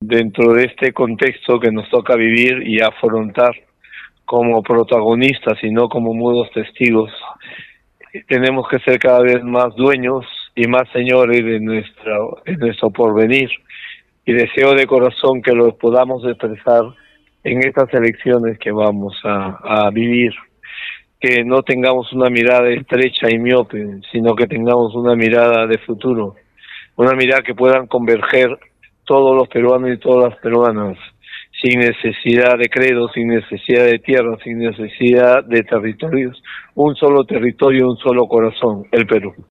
dentro de este contexto que nos toca vivir y afrontar como protagonistas y no como mudos testigos, tenemos que ser cada vez más dueños y más señores de nuestro porvenir, y deseo de corazón que lo podamos expresar en estas elecciones que vamos a vivir, que no tengamos una mirada estrecha y miope, sino que tengamos una mirada de futuro, una mirada que puedan converger todos los peruanos y todas las peruanas, sin necesidad de credo, sin necesidad de tierra, sin necesidad de territorios, un solo territorio, un solo corazón, el Perú.